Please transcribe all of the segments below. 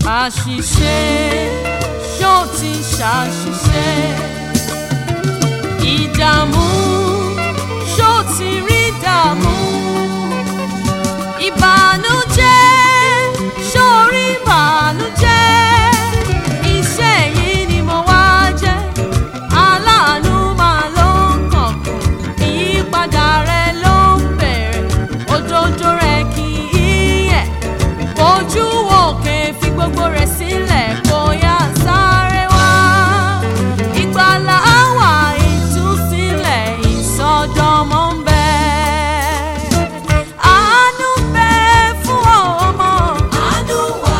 àṣìṣe ṣó ti ṣàṣìṣe, ìdààmú ṣó ti rí dààmú, ìbànújẹ́ ṣó rí ìbànújẹ́, iṣẹ́ yìí ni mo wá jẹ́, aláàánú máa ló ń kọ̀kọ̀, ìyípadà rẹ ló ń bẹ̀rẹ̀, òjòjò rẹ kì í yẹ̀, ojú òkè fi gbogbo rẹ̀ sílẹ̀ kó yá sáré wá, ìgbàlà wà, ìtúsílẹ̀ ìsọdọmọ ń bẹ. Àánú bẹ fún ọmọ, àánú wà,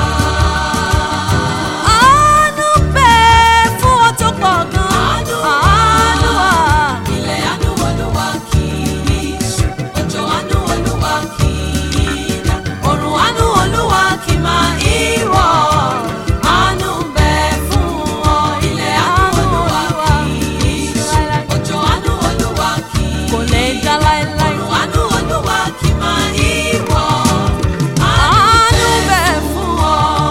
àánú bẹ fún ọ tó pọ̀ gan, àánú wà. Ilẹ̀ àánú Olúwa kì í ṣú, òjò àánú Olúwa kì í dá, òrùn àánú Olúwa kì máa í wọ̀, àánú bẹ fún ọ. Ilẹ̀ àánú Olúwa kì í ṣú, òjò àánú Olúwa kì í kò lè dá láéláé, òrùn àánú Olúwa kì máa í wọ̀, àánú bẹ fún ọ.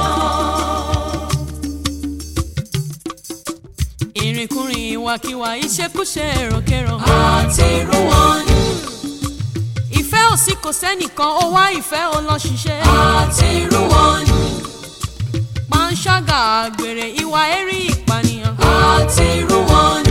Ìrìnkúrìn ìwàkiwà ìṣekúṣe èròkérò àti irú wọn ni, ìfẹ́ òsì kò sẹ́nìkan ó wá ìfẹ́ ó lọ ṣiṣẹ́ àti irú wọn ni, panṣágà àgbèrè ìwà ẹ̀rí ìpànìyàn àti irú wọn ni.